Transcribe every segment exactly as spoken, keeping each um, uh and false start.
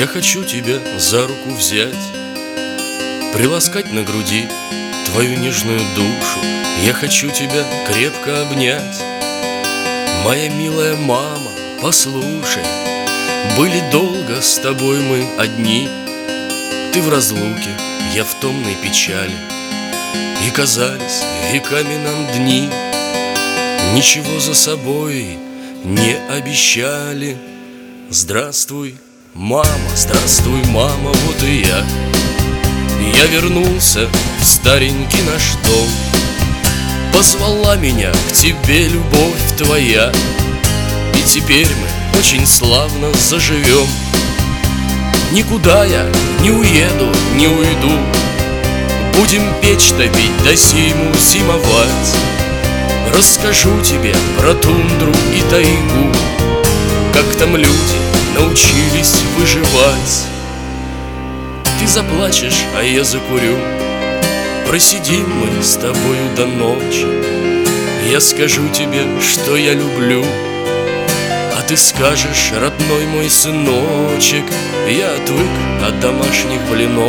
Я хочу тебя за руку взять, приласкать на груди твою нежную душу. Я хочу тебя крепко обнять. Моя милая мама, послушай, были долго с тобой мы одни. Ты в разлуке, я в томной печали, и казались веками нам дни. Ничего за собой не обещали. Здравствуй, мама, здравствуй, мама, вот и я. Я вернулся в старенький наш дом. Позвала меня к тебе любовь твоя, и теперь мы очень славно заживем. Никуда я не уеду, не уйду. Будем печь топить, да зиму зимовать. Расскажу тебе про тундру и тайгу, как там люди научились выживать. Ты заплачешь, а я закурю. Просидим мы с тобою до ночи. Я скажу тебе, что я люблю, а ты скажешь, родной мой сыночек, я отвык от домашних блинов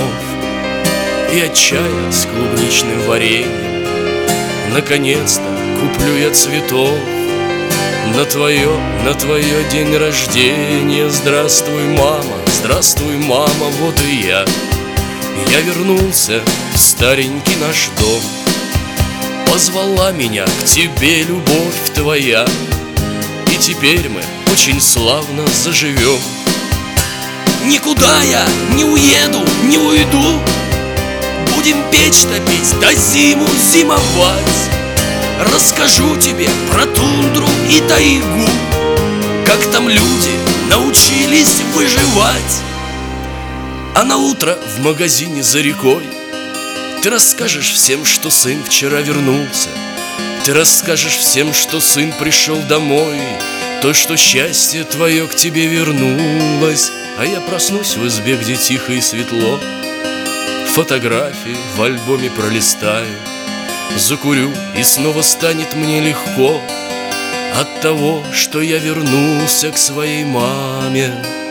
и от чая с клубничным вареньем. Наконец-то куплю я цветов на твое, на твое день рождения. Здравствуй, мама, здравствуй, мама, вот и я. Я вернулся в старенький наш дом. Позвала меня к тебе любовь твоя, и теперь мы очень славно заживем. Никуда я не уеду, не уйду. Будем печь топить, да зиму зимовать. Расскажу тебе про тундру и тайгу, как там люди научились выживать. А на утро в магазине за рекой ты расскажешь всем, что сын вчера вернулся. Ты расскажешь всем, что сын пришел домой, то, что счастье твое к тебе вернулось. А я проснусь в избе, где тихо и светло, фотографии в альбоме пролистаю, закурю, и снова станет мне легко от того, что я вернулся к своей маме.